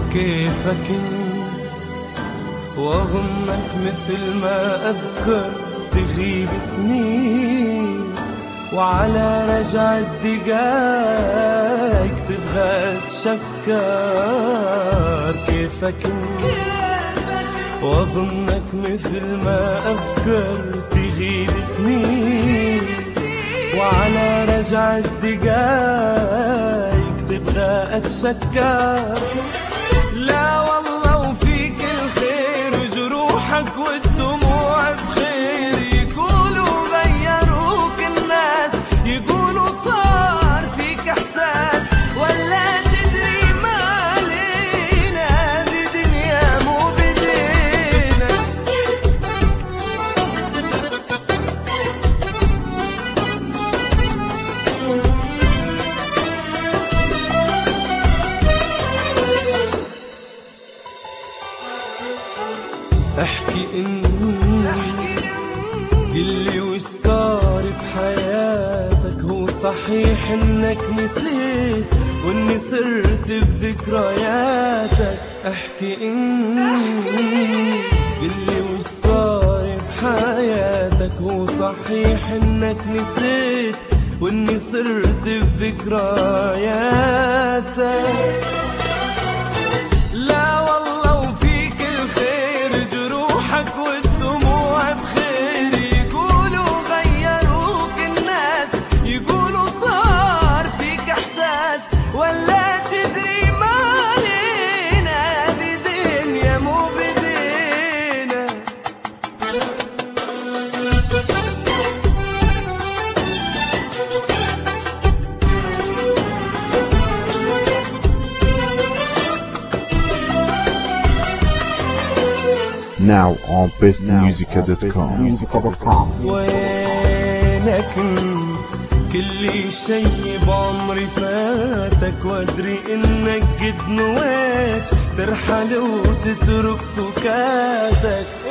كيفك انت واظنك مثل ما اذكر تغيب سنين، وعلى رجعة دقايق تبغى تشكر. كيفك انت واظنك مثل ما اذكر تغيب سنين، وعلى رجعة دقايق تبغى اتشكر. لا والله وفيك الخير وجروحك والدموع بخير، يقولوا غيروك الناس، يقولوا صار فيك احساس، ولا تدري ما علينا دي دنيا مو بدينا. احكي قلي وش صار بحياتك، هو صحيح انك نسيت واني صرت بذكرياتك. احكي قلي وش صار بحياتك، هو صحيح انك نسيت واني صرت بذكرياتك. لا والله وفيك الخير جروحك والدموع بخير، يقولوا غيروك الناس، يقولوا صار فيك احساس، ولا تدري ما علينا دي دنيا مو بدينا. Now on bestmusica.com. وينك كل شي بعمري فاتك، وادري انك قد نويت ترحل وتترك سكاتك.